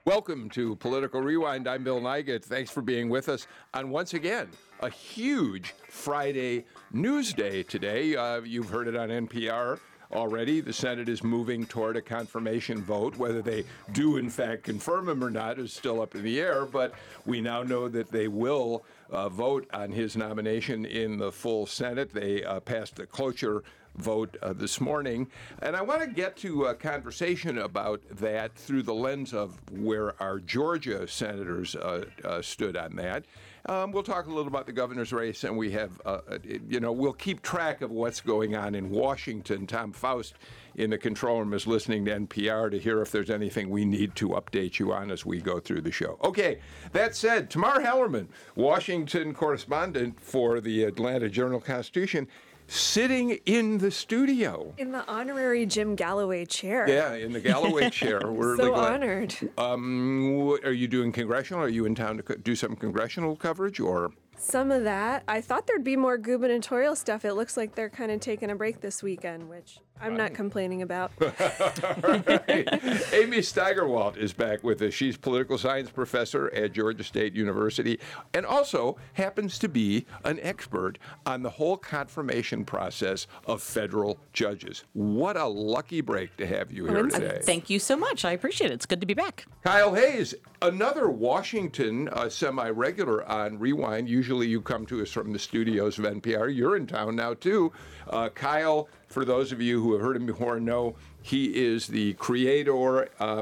Welcome to Political Rewind. I'm Bill Nigut. Thanks for being with us on, once again, a huge Friday news day today. You've heard it on NPR already. The Senate is moving toward a confirmation vote. Whether they do, in fact, confirm him or not is still up in the air, but we now know that they will vote on his nomination in the full Senate. They passed the cloture vote this morning. And I want to get to a conversation about that through the lens of where our Georgia senators stood on that. We'll talk a little about the governor's race, and we have, we'll keep track of what's going on in Washington. Tom Faust in the control room is listening to NPR to hear if there's anything we need to update you on as we go through the show. Okay, that said, Tamar Hallerman, Washington correspondent for the Atlanta Journal-Constitution, sitting in the studio. In the honorary Jim Galloway chair. Yeah, in the Galloway chair. We're so really honored. Are you doing congressional? Are you in town to do some congressional coverage, or? Some of that. I thought there'd be more gubernatorial stuff. It looks like they're kind of taking a break this weekend, which I'm not complaining about. Right. Amy Steigerwalt is back with us. She's political science professor at Georgia State University and also happens to be an expert on the whole confirmation process of federal judges. What a lucky break to have you here today. Thank you so much. I appreciate it. It's good to be back. Kyle Hayes, another Washington semi-regular on Rewind. Usually you come to us from the studios of NPR. You're in town now, too. Kyle, for those of you who have heard him before, know he is the creator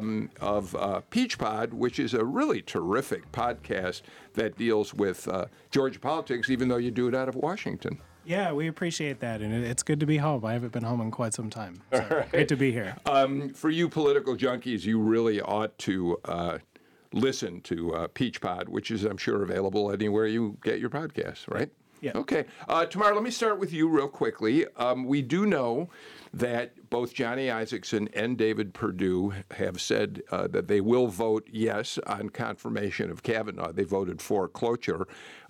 of Peach Pod, which is a really terrific podcast that deals with Georgia politics, even though you do it out of Washington. Yeah, we appreciate that, and it's good to be home. I haven't been home in quite some time, so right. Great to be here. For you political junkies, you really ought to listen to Peach Pod, which is, I'm sure, available anywhere you get your podcasts, right? Yeah. Okay. Tamar, let me start with you real quickly. We do know that both Johnny Isakson and David Perdue have said that they will vote yes on confirmation of Kavanaugh. They voted for cloture.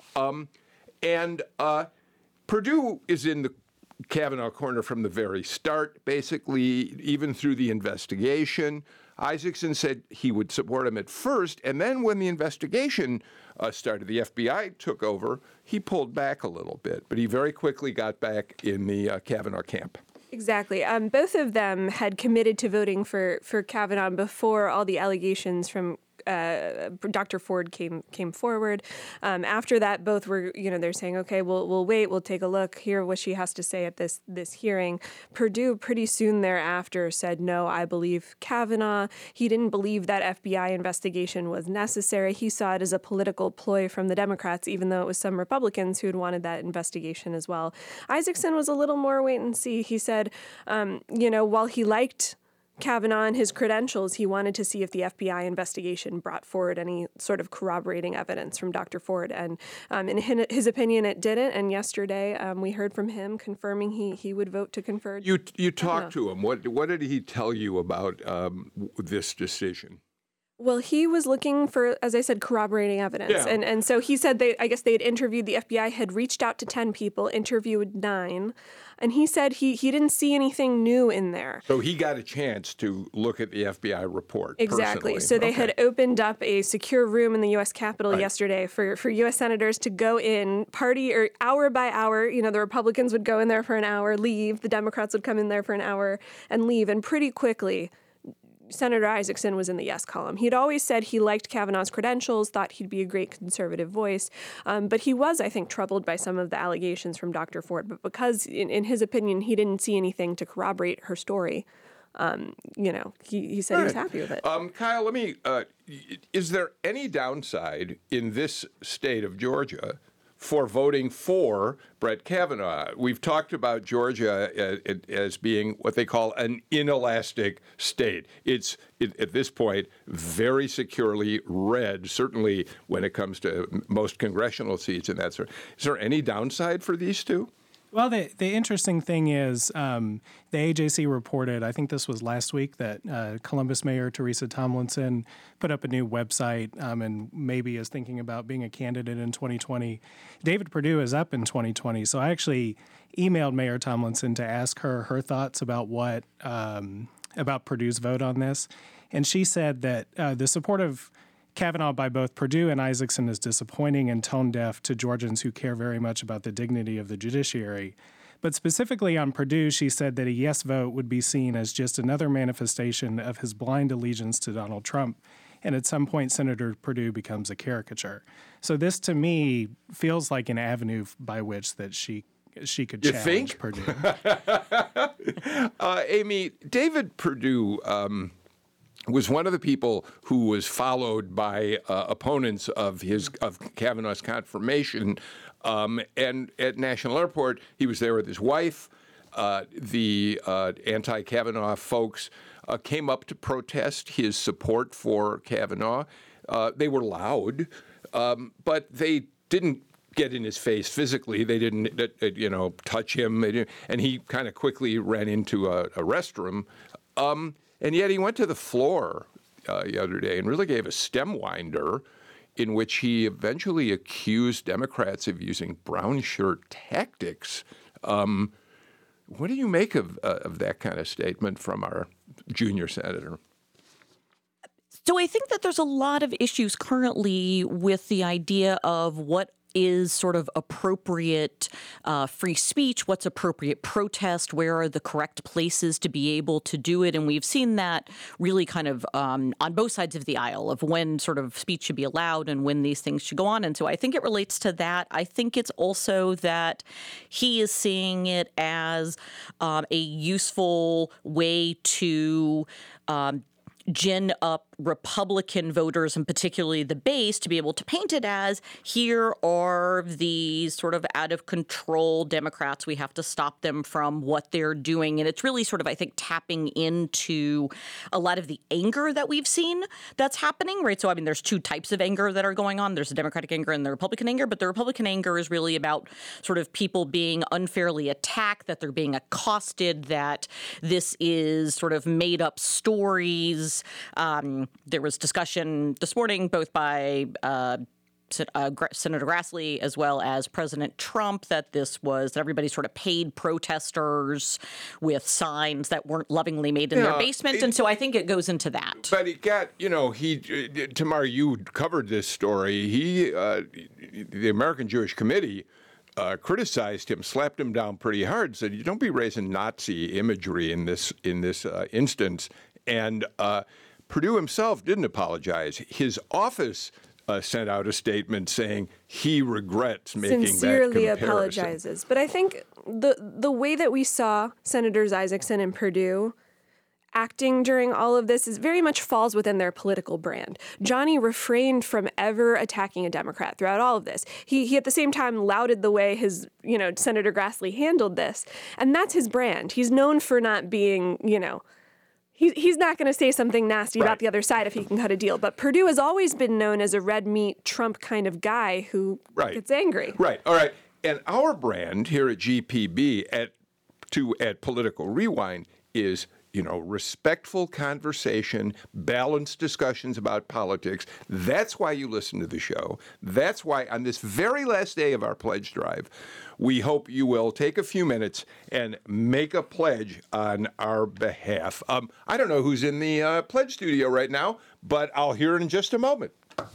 And Perdue is in the Kavanaugh corner from the very start, basically, even through the investigation. Isakson said he would support him at first, and then when the investigation started, the FBI took over, he pulled back a little bit, but he very quickly got back in the Kavanaugh camp. Exactly. Both of them had committed to voting for Kavanaugh before all the allegations from Dr. Ford came forward. After that, both were, they're saying, okay, we'll wait, we'll take a look, hear what she has to say at this hearing. Perdue pretty soon thereafter said, no, I believe Kavanaugh. He didn't believe that FBI investigation was necessary. He saw it as a political ploy from the Democrats, even though it was some Republicans who had wanted that investigation as well. Isakson was a little more wait and see. He said, while he liked Kavanaugh and his credentials, he wanted to see if the FBI investigation brought forward any sort of corroborating evidence from Dr. Ford. And in his opinion, it didn't. And yesterday, we heard from him confirming he would vote to confer. You talked to him. What did he tell you about this decision? Well, he was looking for, as I said, corroborating evidence. Yeah. And so he said they had interviewed, the FBI had reached out to 10 people, interviewed 9. And he said he didn't see anything new in there. So he got a chance to look at the FBI report. Exactly. Personally. So they had opened up a secure room in the U.S. Capitol yesterday for U.S. senators to go in, party or hour by hour. The Republicans would go in there for an hour, leave. The Democrats would come in there for an hour and leave. And pretty quickly, Senator Isakson was in the yes column. He'd always said he liked Kavanaugh's credentials, thought he'd be a great conservative voice, but he was, I think, troubled by some of the allegations from Dr. Ford. But because, in his opinion, he didn't see anything to corroborate her story, he said he was happy with it. Kyle, is there any downside in this state of Georgia for voting for Brett Kavanaugh? We've talked about Georgia as being what they call an inelastic state. It's, at this point, very securely red, certainly when it comes to most congressional seats and that sort. Is there any downside for these two? Well, the interesting thing is the AJC reported, I think this was last week, that Columbus Mayor Teresa Tomlinson put up a new website and maybe is thinking about being a candidate in 2020. David Perdue is up in 2020, so I actually emailed Mayor Tomlinson to ask her thoughts about what about Perdue's vote on this. And she said that the support of Kavanaugh by both Perdue and Isakson is disappointing and tone deaf to Georgians who care very much about the dignity of the judiciary. But specifically on Perdue, she said that a yes vote would be seen as just another manifestation of his blind allegiance to Donald Trump. And at some point, Senator Perdue becomes a caricature. So this, to me, feels like an avenue by which that she could challenge Perdue. Amy, David Perdue was one of the people who was followed by opponents of Kavanaugh's confirmation. And at National Airport, he was there with his wife. The anti-Kavanaugh folks came up to protest his support for Kavanaugh. They were loud, but they didn't get in his face physically. They didn't, touch him. And he kind of quickly ran into a restroom. And yet he went to the floor the other day and really gave a stem winder in which he eventually accused Democrats of using brown shirt tactics. What do you make of that kind of statement from our junior senator? So I think that there's a lot of issues currently with the idea of what is sort of appropriate free speech, what's appropriate protest, where are the correct places to be able to do it. And we've seen that really kind of on both sides of the aisle of when sort of speech should be allowed and when these things should go on. And so I think it relates to that. I think it's also that he is seeing it as a useful way to gin up Republican voters, and particularly the base, to be able to paint it as, here are these sort of out of control Democrats. We have to stop them from what they're doing. And it's really sort of, I think, tapping into a lot of the anger that we've seen that's happening, right? So, I mean, there's two types of anger that are going on. There's the Democratic anger and the Republican anger, but the Republican anger is really about sort of people being unfairly attacked, that they're being accosted, that this is sort of made up stories. There was discussion this morning both by Senator Grassley as well as President Trump that everybody sort of paid protesters with signs that weren't lovingly made in their basement. And so I think it goes into that. But it got, Tamar, you covered this story. The American Jewish Committee criticized him, slapped him down pretty hard, said, you don't be raising Nazi imagery in this instance. And Perdue himself didn't apologize. His office sent out a statement saying he regrets making that comparison. Sincerely apologizes. But I think the way that we saw Senators Isakson and Perdue acting during all of this is very much falls within their political brand. Johnny refrained from ever attacking a Democrat throughout all of this. He at the same time lauded the way his, Senator Grassley handled this. And that's his brand. He's known for not being, He's not going to say something nasty about the other side if he can cut a deal. But Perdue has always been known as a red meat Trump kind of guy who gets angry. Right. All right. And our brand here at GPB at Political Rewind is, respectful conversation, balanced discussions about politics. That's why you listen to the show. That's why on this very last day of our pledge drive, we hope you will take a few minutes and make a pledge on our behalf. I don't know who's in the pledge studio right now, but I'll hear it in just a moment.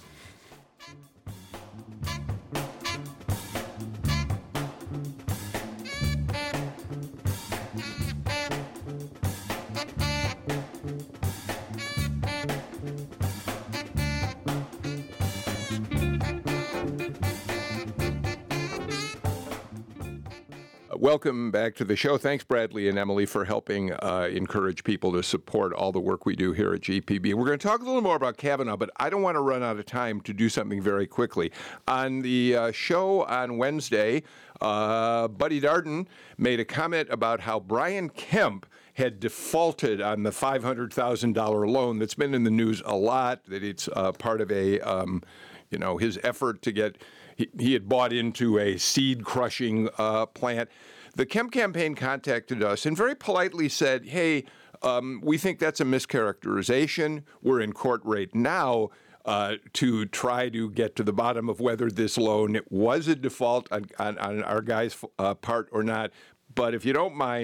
Welcome back to the show. Thanks, Bradley and Emily, for helping encourage people to support all the work we do here at GPB. We're going to talk a little more about Kavanaugh, but I don't want to run out of time to do something very quickly. On the show on Wednesday, Buddy Darden made a comment about how Brian Kemp had defaulted on the $500,000 loan that's been in the news a lot, that it's part of his effort to get... He had bought into a seed-crushing plant. The Kemp campaign contacted us and very politely said, hey, we think that's a mischaracterization. We're in court right now to try to get to the bottom of whether this loan was a default on our guy's part or not. But if you don't mind,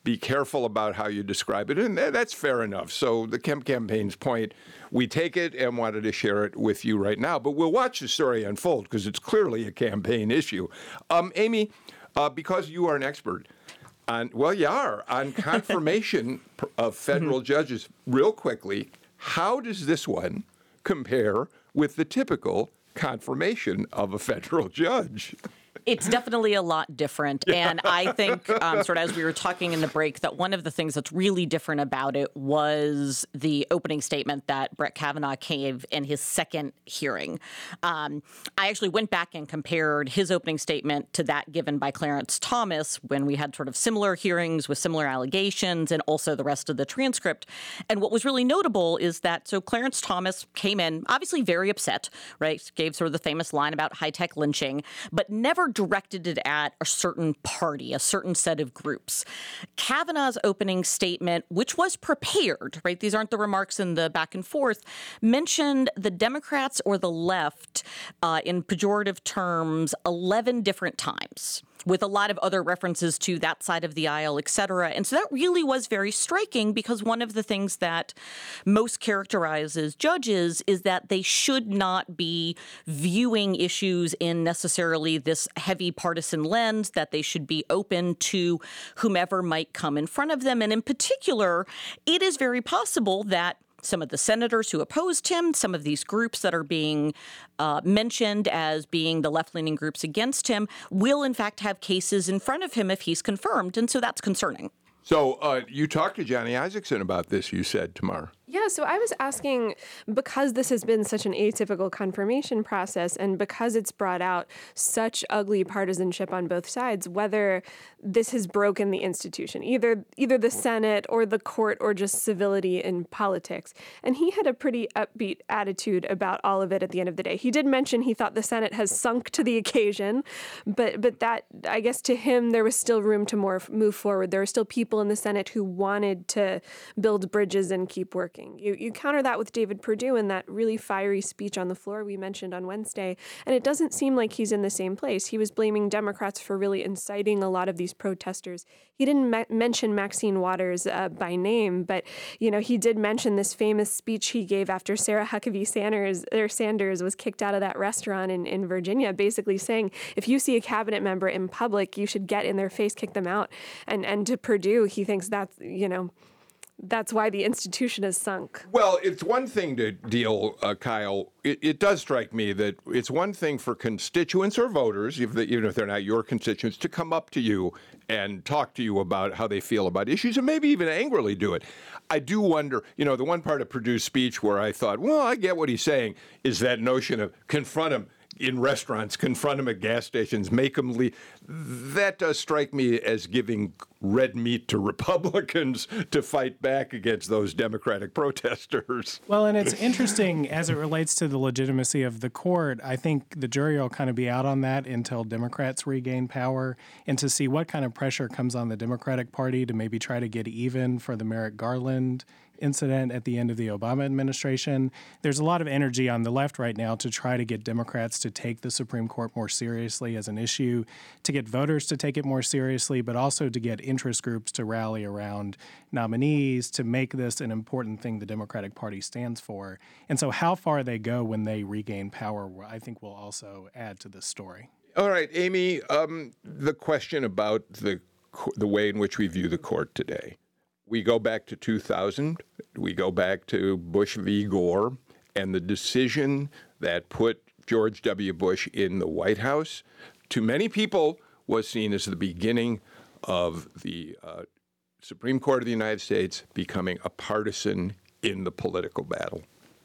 be careful about how you describe it, and that's fair enough. So the Kemp campaign's point, we take it and wanted to share it with you right now. But we'll watch the story unfold because it's clearly a campaign issue. Amy, because you are an expert on, well, you are, on confirmation of federal judges, real quickly, how does this one compare with the typical confirmation of a federal judge? It's definitely a lot different. And I think, sort of as we were talking in the break, that one of the things that's really different about it was the opening statement that Brett Kavanaugh gave in his second hearing. I actually went back and compared his opening statement to that given by Clarence Thomas when we had sort of similar hearings with similar allegations and also the rest of the transcript. And what was really notable is that, so Clarence Thomas came in obviously very upset, right? Gave sort of the famous line about high-tech lynching, but never directed it at a certain party, a certain set of groups. Kavanaugh's opening statement, which was prepared, right? These aren't the remarks in the back and forth, mentioned the Democrats or the left in pejorative terms 11 different times, with a lot of other references to that side of the aisle, et cetera. And so that really was very striking because one of the things that most characterizes judges is that they should not be viewing issues in necessarily this heavy partisan lens, that they should be open to whomever might come in front of them. And in particular, it is very possible that some of the senators who opposed him, some of these groups that are being mentioned as being the left-leaning groups against him, will in fact have cases in front of him if he's confirmed. And so that's concerning. So you talked to Johnny Isakson about this, you said, Tamar. Yeah, so I was asking, because this has been such an atypical confirmation process and because it's brought out such ugly partisanship on both sides, whether this has broken the institution, either the Senate or the court or just civility in politics. And he had a pretty upbeat attitude about all of it at the end of the day. He did mention he thought the Senate has sunk to the occasion, but that, I guess to him, there was still room to move forward. There were still people in the Senate who wanted to build bridges and keep working. You counter that with David Perdue and that really fiery speech on the floor we mentioned on Wednesday, and it doesn't seem like he's in the same place. He was blaming Democrats for really inciting a lot of these protesters. He didn't mention Maxine Waters by name, but he did mention this famous speech he gave after Sarah Huckabee Sanders was kicked out of that restaurant in Virginia, basically saying if you see a cabinet member in public, you should get in their face, kick them out. And to Perdue, he thinks that's why the institution has sunk. Well, it's one thing to deal, Kyle. It does strike me that it's one thing for constituents or voters, even if they're not your constituents, to come up to you and talk to you about how they feel about issues and maybe even angrily do it. I do wonder, the one part of Perdue's speech where I thought, well, I get what he's saying, is that notion of confront him in restaurants, confront them at gas stations, make them leave. That does strike me as giving red meat to Republicans to fight back against those Democratic protesters. Well, and it's interesting as it relates to the legitimacy of the court. I think the jury will kind of be out on that until Democrats regain power and to see what kind of pressure comes on the Democratic Party to maybe try to get even for the Merrick Garland incident at the end of the Obama administration. There's a lot of energy on the left right now to try to get Democrats to take the Supreme Court more seriously as an issue, to get voters to take it more seriously, but also to get interest groups to rally around nominees to make this an important thing the Democratic Party stands for. And so how far they go when they regain power, I think will also add to this story. All right, Amy, the question about the way in which we view the court today. We go back to 2000, we go back to Bush v. Gore, and the decision that put George W. Bush in the White House, to many people, was seen as the beginning of the Supreme Court of the United States becoming a partisan in the political battle.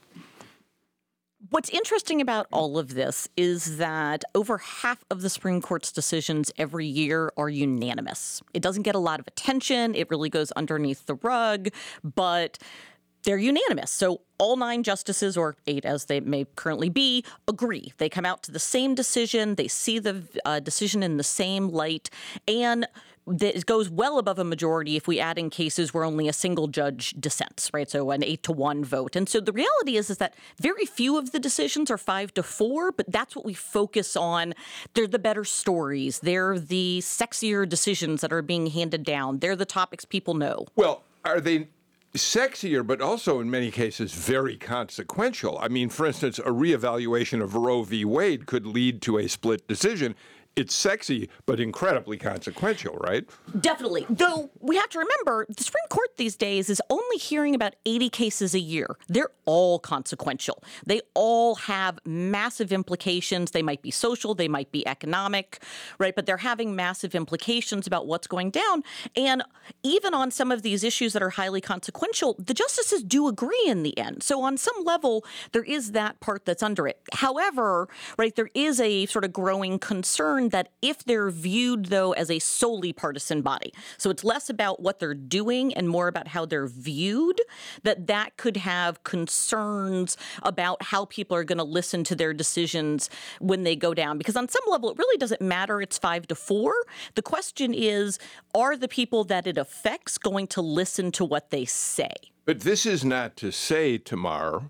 What's interesting about all of this is that over half of the Supreme Court's decisions every year are unanimous. It doesn't get a lot of attention. It really goes underneath the rug, but they're unanimous. So all 9 justices, or 8 as they may currently be, agree. They come out to the same decision. They see the decision in the same light. And This goes well above a majority if we add in cases where only a single judge dissents, right? So an 8-1 vote. And so the reality is that very few of the decisions are 5-4, but that's what we focus on. They're the better stories. They're the sexier decisions that are being handed down. They're the topics people know. Well, are they sexier, but also in many cases very consequential? I mean, for instance, a reevaluation of Roe v. Wade could lead to a split decision. It's sexy, but incredibly consequential, right? Definitely. Though we have to remember, the Supreme Court these days is only hearing about 80 cases a year. They're all consequential. They all have massive implications. They might be social, they might be economic, right? But they're having massive implications about what's going down. And even on some of these issues that are highly consequential, the justices do agree in the end. So on some level, there is that part that's under it. However, right, there is a sort of growing concern that if they're viewed, though, as a solely partisan body, so it's less about what they're doing and more about how they're viewed, that could have concerns about how people are going to listen to their decisions when they go down. Because on some level, it really doesn't matter it's 5-4. The question is, are the people that it affects going to listen to what they say? But this is not to say, Tamar,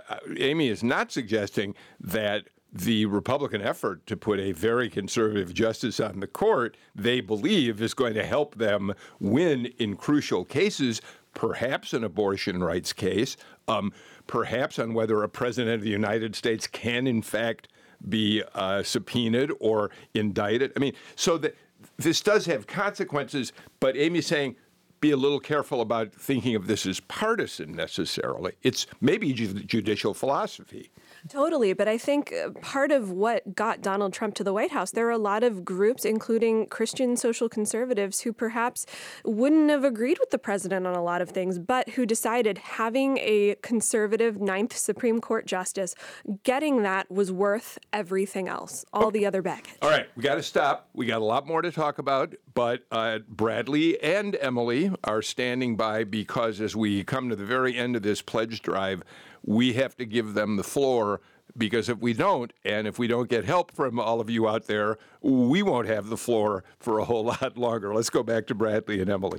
Amy is not suggesting that the Republican effort to put a very conservative justice on the court, they believe is going to help them win in crucial cases, perhaps an abortion rights case, perhaps on whether a president of the United States can, in fact, be subpoenaed or indicted. I mean, so that this does have consequences, but Amy's saying, be a little careful about thinking of this as partisan necessarily. It's maybe judicial philosophy. Totally. But I think part of what got Donald Trump to the White House, there are a lot of groups, including Christian social conservatives, who perhaps wouldn't have agreed with the president on a lot of things, but who decided having a conservative Ninth Supreme Court justice, getting that was worth everything else, all the other baggage. All right, we got to stop. We got a lot more to talk about, but Bradley and Emily are standing by because as we come to the very end of this pledge drive, we have to give them the floor, because if we don't, and if we don't get help from all of you out there, we won't have the floor for a whole lot longer. Let's go back to Bradley and Emily.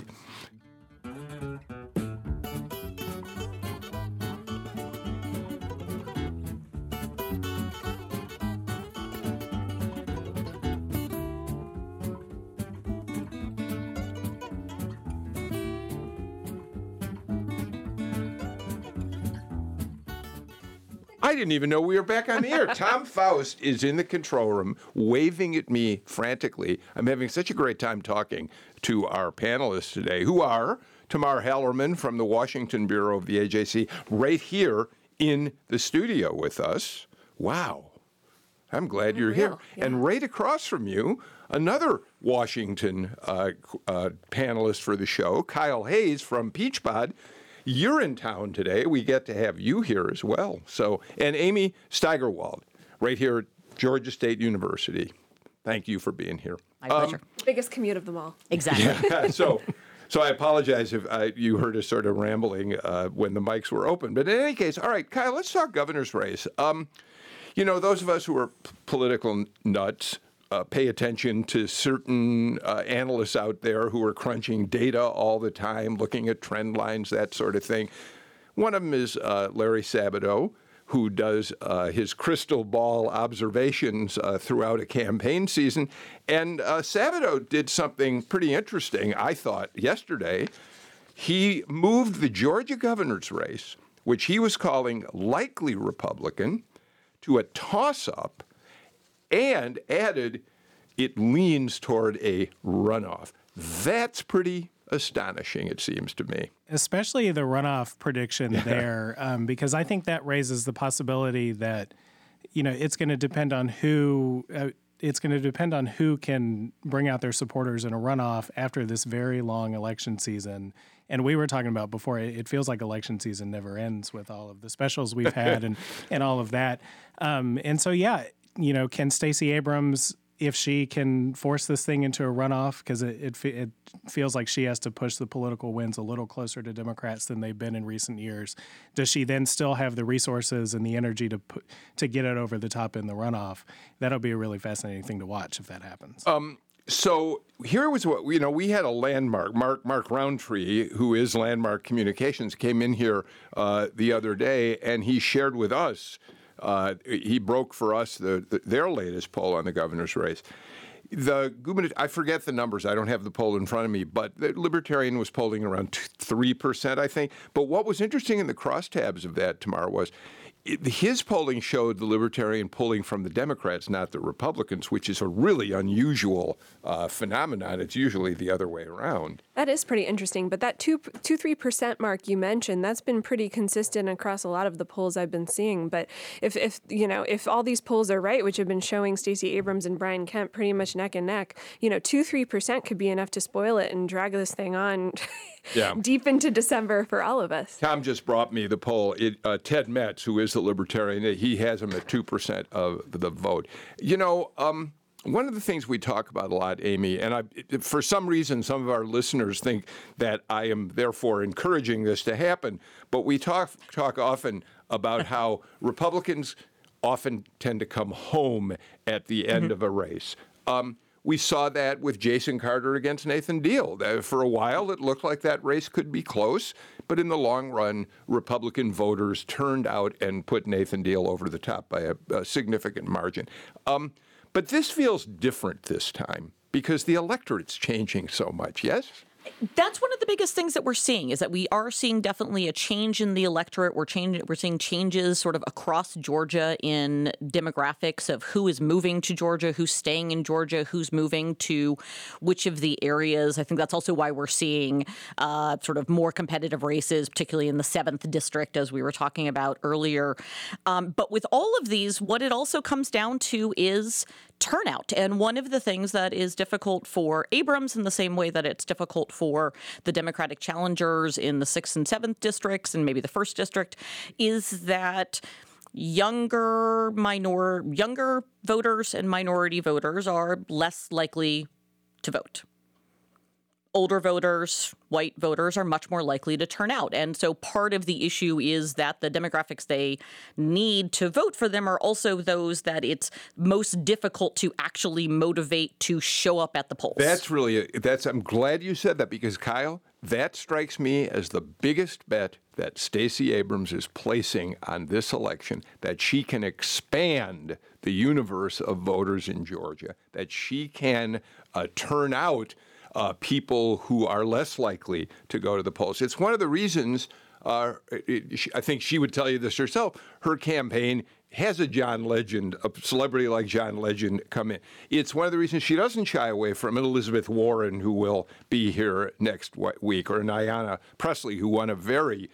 I didn't even know we were back on the air. Tom Faust is in the control room, waving at me frantically. I'm having such a great time talking to our panelists today, who are Tamar Hallerman from the Washington Bureau of the AJC, right here in the studio with us. Wow. I'm glad you're here. Yeah. And right across from you, another Washington panelist for the show, Kyle Hayes from Peachpod. You're in town today. We get to have you here as well. So, and Amy Steigerwald, right here at Georgia State University. Thank you for being here. My pleasure. Biggest commute of them all. Exactly. Yeah, so I apologize if you heard us sort of rambling when the mics were open. But in any case, all right, Kyle, let's talk governor's race. You know, those of us who are political nuts pay attention to certain analysts out there who are crunching data all the time, looking at trend lines, that sort of thing. One of them is Larry Sabato, who does his crystal ball observations throughout a campaign season. And Sabato did something pretty interesting, I thought, yesterday. He moved the Georgia governor's race, which he was calling likely Republican, to a toss-up, and added it leans toward a runoff. That's pretty astonishing, it seems to me. Especially the runoff prediction there, because I think that raises the possibility that, you know, it's going to depend on who can bring out their supporters in a runoff after this very long election season. And we were talking about before, it feels like election season never ends with all of the specials we've had and all of that. And so, yeah, you know, can Stacey Abrams, if she can force this thing into a runoff, because it feels like she has to push the political winds a little closer to Democrats than they've been in recent years, does she then still have the resources and the energy to get it over the top in the runoff? That'll be a really fascinating thing to watch if that happens. So here was what, we had a landmark. Mark Roundtree, who is Landmark Communications, came in here the other day, and he shared with us, he broke for us their latest poll on the governor's race. I forget the numbers. I don't have the poll in front of me, but the Libertarian was polling around 3%, I think. But what was interesting in the crosstabs of that, Tamar, was his polling showed the Libertarian pulling from the Democrats, not the Republicans, which is a really unusual phenomenon. It's usually the other way around. That is pretty interesting. But that 3% mark you mentioned, that's been pretty consistent across a lot of the polls I've been seeing. But if all these polls are right, which have been showing Stacey Abrams and Brian Kemp pretty much neck and neck, 2-3% could be enough to spoil it and drag this thing on deep into December for all of us. Tom just brought me the poll. Ted Metz, who is the Libertarian, he has him at 2% of the vote. One of the things we talk about a lot, Amy, and for some reason, some of our listeners think that I am therefore encouraging this to happen, but we talk often about how Republicans often tend to come home at the end of a race. We saw that with Jason Carter against Nathan Deal. For a while, it looked like that race could be close, but in the long run, Republican voters turned out and put Nathan Deal over the top by a significant margin. But this feels different this time because the electorate's changing so much, yes? That's one of the biggest things that we're seeing, is that we are seeing definitely a change in the electorate. We're seeing changes sort of across Georgia in demographics of who is moving to Georgia, who's staying in Georgia, who's moving to which of the areas. I think that's also why we're seeing sort of more competitive races, particularly in the 7th district, as we were talking about earlier. But with all of these, what it also comes down to is turnout. And one of the things that is difficult for Abrams, in the same way that it's difficult for the Democratic challengers in the 6th and 7th districts and maybe the 1st district, is that younger voters and minority voters are less likely to vote. Older voters, white voters are much more likely to turn out. And so part of the issue is that the demographics they need to vote for them are also those that it's most difficult to actually motivate to show up at the polls. I'm glad you said that, because Kyle, that strikes me as the biggest bet that Stacey Abrams is placing on this election, that she can expand the universe of voters in Georgia, that she can turn out people who are less likely to go to the polls. It's one of the reasons, I think she would tell you this herself, her campaign has a John Legend, a celebrity like John Legend, come in. It's one of the reasons she doesn't shy away from an Elizabeth Warren, who will be here next week, or an Ayanna Pressley, who won a very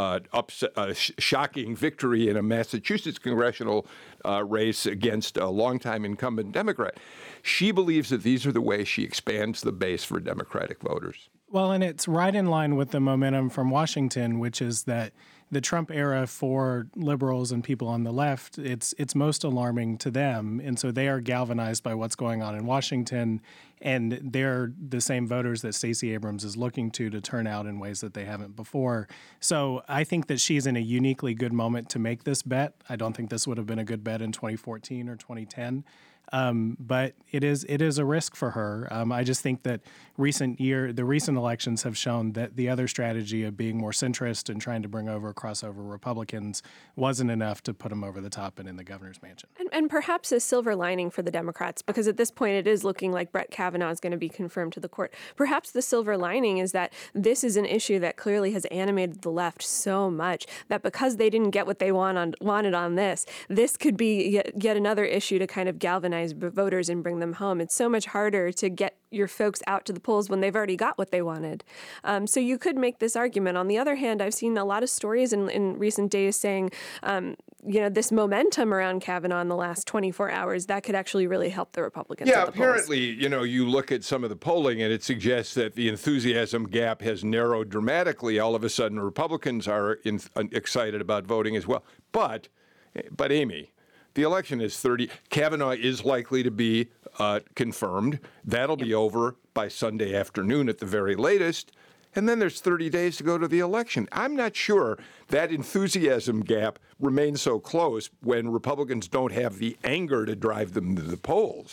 shocking victory in a Massachusetts congressional race against a longtime incumbent Democrat. She believes that these are the ways she expands the base for Democratic voters. Well, and it's right in line with the momentum from Washington, which is that the Trump era for liberals and people on the left, it's most alarming to them. And so they are galvanized by what's going on in Washington, and they're the same voters that Stacey Abrams is looking to turn out in ways that they haven't before. So I think that she's in a uniquely good moment to make this bet. I don't think this would have been a good bet in 2014 or 2010. But it is a risk for her. I just think that the recent elections have shown that the other strategy of being more centrist and trying to bring over crossover Republicans wasn't enough to put them over the top and in the governor's mansion. And perhaps a silver lining for the Democrats, because at this point it is looking like Brett Kavanaugh is going to be confirmed to the court. Perhaps the silver lining is that this is an issue that clearly has animated the left so much that because they didn't get what they wanted on this could be yet another issue to kind of galvanize voters and bring them home. It's so much harder to get your folks out to the polls when they've already got what they wanted. So you could make this argument. On the other hand, I've seen a lot of stories in recent days saying, this momentum around Kavanaugh in the last 24 hours, that could actually really help the Republicans at the apparently, polls. You look at some of the polling and it suggests that the enthusiasm gap has narrowed dramatically. All of a sudden, Republicans are excited about voting as well. But Amy, the election is 30. Kavanaugh is likely to be confirmed. That'll be over by Sunday afternoon at the very latest. And then there's 30 days to go to the election. I'm not sure that enthusiasm gap remains so close when Republicans don't have the anger to drive them to the polls.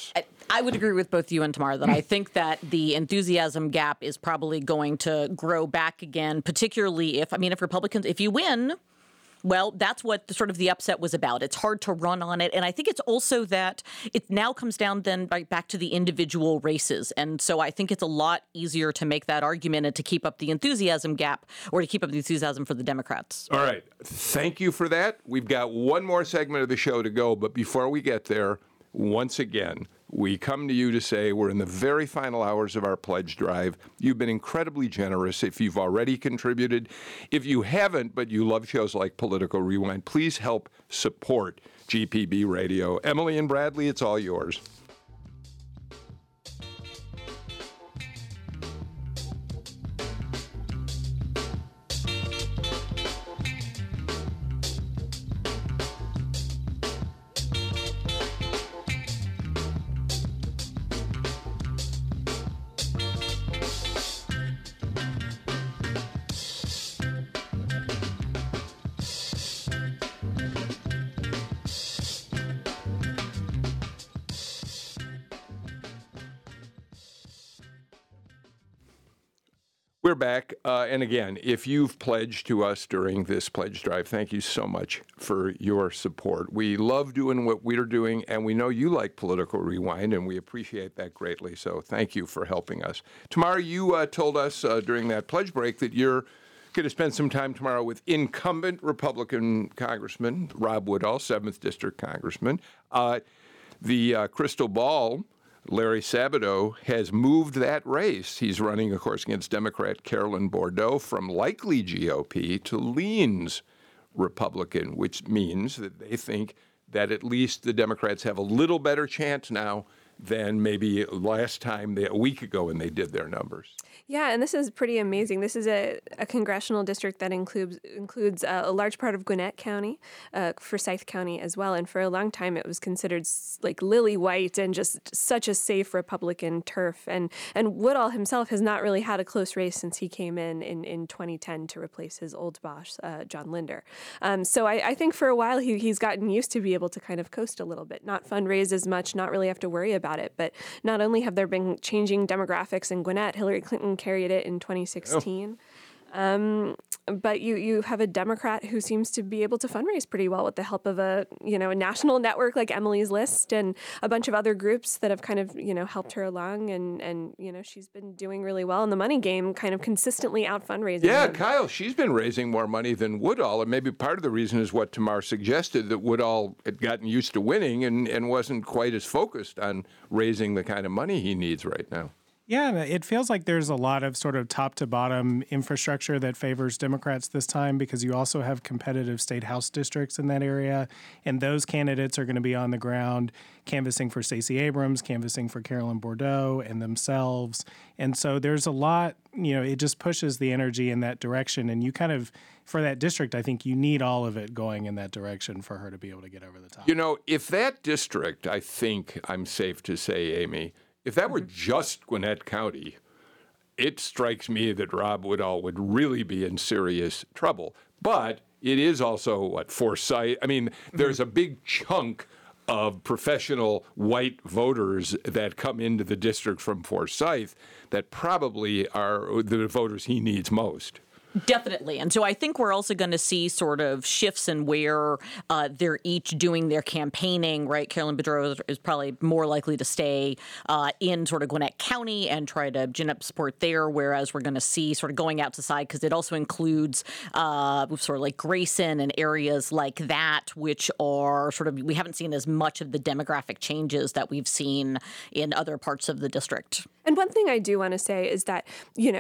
I would agree with both you and Tamara that I think that the enthusiasm gap is probably going to grow back again, particularly if Republicans, if you win, well, that's what the upset was about. It's hard to run on it. And I think it's also that it now comes down then back to the individual races. And so I think it's a lot easier to make that argument and to keep up the enthusiasm gap, or to keep up the enthusiasm for the Democrats. All right. Thank you for that. We've got one more segment of the show to go. But before we get there, once again, we come to you to say we're in the very final hours of our pledge drive. You've been incredibly generous if you've already contributed. If you haven't, but you love shows like Political Rewind, please help support GPB Radio. Emily and Bradley, it's all yours. We're back. And again, if you've pledged to us during this pledge drive, thank you so much for your support. We love doing what we're doing, and we know you like Political Rewind, and we appreciate that greatly. So thank you for helping us. Tamara, you told us during that pledge break that you're going to spend some time tomorrow with incumbent Republican Congressman Rob Woodall, 7th District Congressman. The crystal ball, Larry Sabato, has moved that race. He's running, of course, against Democrat Carolyn Bourdeaux from likely GOP to leans Republican, which means that they think that at least the Democrats have a little better chance now than maybe last time, a week ago, when they did their numbers. Yeah, and this is pretty amazing. This is a congressional district that includes a large part of Gwinnett County, Forsyth County as well. And for a long time, it was considered like lily white and just such a safe Republican turf. And Woodall himself has not really had a close race since he came in 2010 to replace his old boss, John Linder. So I think for a while he's gotten used to be able to kind of coast a little bit, not fundraise as much, not really have to worry about it. But not only have there been changing demographics in Gwinnett, Hillary Clinton carried it in 2016. But you have a Democrat who seems to be able to fundraise pretty well with the help of a national network like Emily's List and a bunch of other groups that have kind of, helped her along. And she's been doing really well in the money game, kind of consistently out fundraising. Yeah, Kyle, she's been raising more money than Woodall. And maybe part of the reason is what Tamar suggested, that Woodall had gotten used to winning and wasn't quite as focused on raising the kind of money he needs right now. Yeah, it feels like there's a lot of sort of top to bottom infrastructure that favors Democrats this time, because you also have competitive state house districts in that area. And those candidates are going to be on the ground canvassing for Stacey Abrams, canvassing for Carolyn Bourdeaux and themselves. And so there's a lot, it just pushes the energy in that direction. And you kind of, for that district, I think you need all of it going in that direction for her to be able to get over the top. If that district, I think I'm safe to say, Amy, if that were just Gwinnett County, it strikes me that Rob Woodall would really be in serious trouble. But it is also, Forsyth? I mean, there's a big chunk of professional white voters that come into the district from Forsyth that probably are the voters he needs most. Definitely. And so I think we're also going to see sort of shifts in where they're each doing their campaigning, right? Carolyn Bourdeaux is probably more likely to stay in sort of Gwinnett County and try to gin up support there, whereas we're going to see sort of going out to side, because it also includes sort of like Grayson and areas like that, which are sort of, we haven't seen as much of the demographic changes that we've seen in other parts of the district. And one thing I do want to say is that,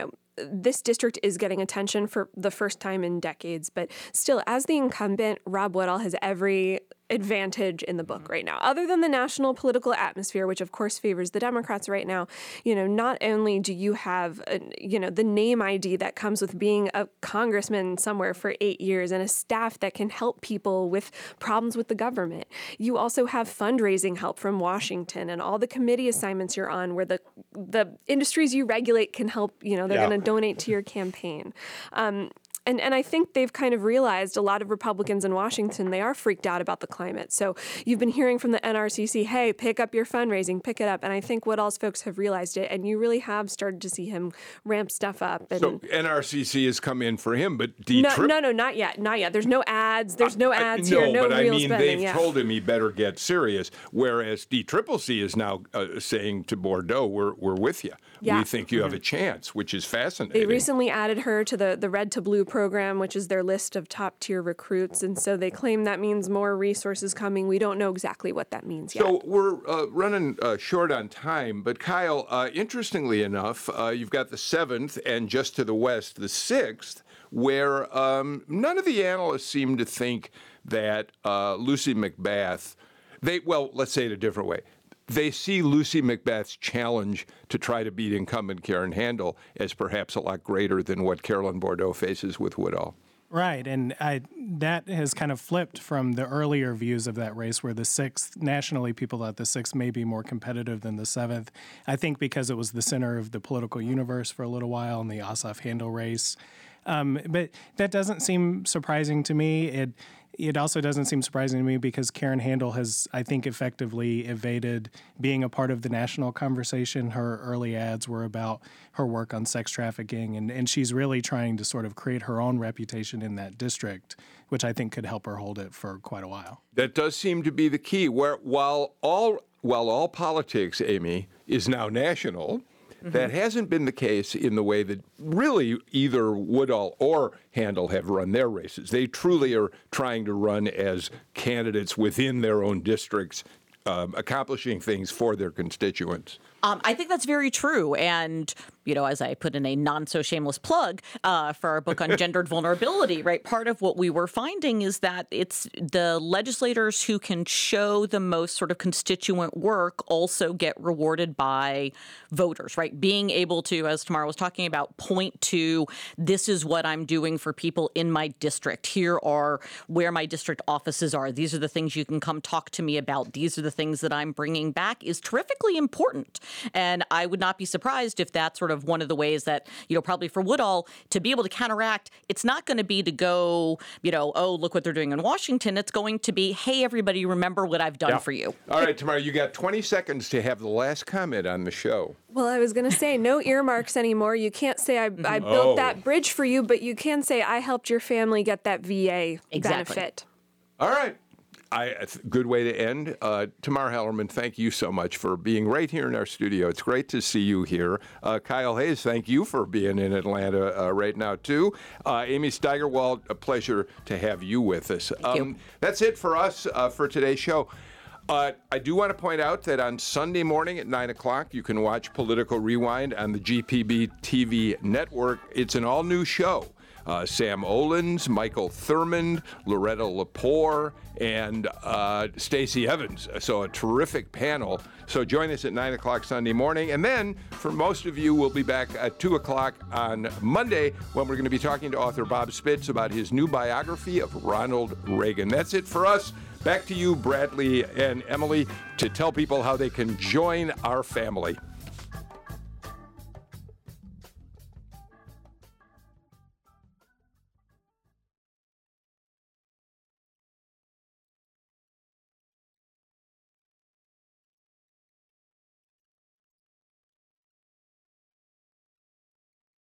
this district is getting attention for the first time in decades, but still, as the incumbent, Rob Woodall has every advantage in the book right now. Other than the national political atmosphere, which of course favors the Democrats right now, not only do you have, the name ID that comes with being a congressman somewhere for 8 years and a staff that can help people with problems with the government, you also have fundraising help from Washington and all the committee assignments you're on where the industries you regulate can help, they're going to donate to your campaign. And I think they've kind of realized, a lot of Republicans in Washington, they are freaked out about the climate. So you've been hearing from the NRCC, hey, pick up your fundraising, pick it up. And I think Woodall's folks have realized it, and you really have started to see him ramp stuff up. And so NRCC has come in for him, but No, not yet. Not yet. There's no ads. There's no ads here. No but real I mean, spending. they've told him he better get serious, whereas DCCC is now saying to Bordeaux, we're with you. Yeah. We think you have a chance, which is fascinating. They recently added her to the Red to Blue program, which is their list of top-tier recruits. And so they claim that means more resources coming. We don't know exactly what that means yet. So we're running short on time. But, Kyle, interestingly enough, you've got the 7th and just to the west, the 6th, where none of the analysts seem to think that Lucy McBath, let's say it a different way. They see Lucy McBath's challenge to try to beat incumbent Karen Handel as perhaps a lot greater than what Carolyn Bourdeaux faces with Woodall. Right, and that has kind of flipped from the earlier views of that race where the 6th, nationally people thought the 6th may be more competitive than the 7th. I think because it was the center of the political universe for a little while in the Ossoff Handel race. But that doesn't seem surprising to me. It also doesn't seem surprising to me because Karen Handel has, I think, effectively evaded being a part of the national conversation. Her early ads were about her work on sex trafficking, and she's really trying to sort of create her own reputation in that district, which I think could help her hold it for quite a while. That does seem to be the key. While all politics, Amy, is now national, that hasn't been the case in the way that really either Woodall or Handel have run their races. They truly are trying to run as candidates within their own districts, accomplishing things for their constituents. I think that's very true. And, as I put in a non-so-shameless plug for our book on gendered vulnerability, right, part of what we were finding is that it's the legislators who can show the most sort of constituent work also get rewarded by voters, right? Being able to, as Tamara was talking about, point to this is what I'm doing for people in my district. Here are where my district offices are. These are the things you can come talk to me about. These are the things that I'm bringing back is terrifically important. And I would not be surprised if that's sort of one of the ways that, probably for Woodall to be able to counteract, it's not going to be to go, oh, look what they're doing in Washington. It's going to be, hey, everybody, remember what I've done for you. All right, Tamara, you got 20 seconds to have the last comment on the show. Well, I was going to say, no earmarks anymore. You can't say I built that bridge for you, but you can say I helped your family get that VA benefit. All right. Good way to end. Tamara Hallerman, thank you so much for being right here in our studio. It's great to see you here. Kyle Hayes, thank you for being in Atlanta right now, too. Amy Steigerwald, a pleasure to have you with us. That's it for us for today's show. I do want to point out that on Sunday morning at 9 o'clock, you can watch Political Rewind on the GPB TV network. It's an all-new show. Sam Olens, Michael Thurmond, Loretta Lepore, and Stacey Evans. So a terrific panel. So join us at 9 o'clock Sunday morning. And then, for most of you, we'll be back at 2 o'clock on Monday when we're going to be talking to author Bob Spitz about his new biography of Ronald Reagan. That's it for us. Back to you, Bradley and Emily, to tell people how they can join our family.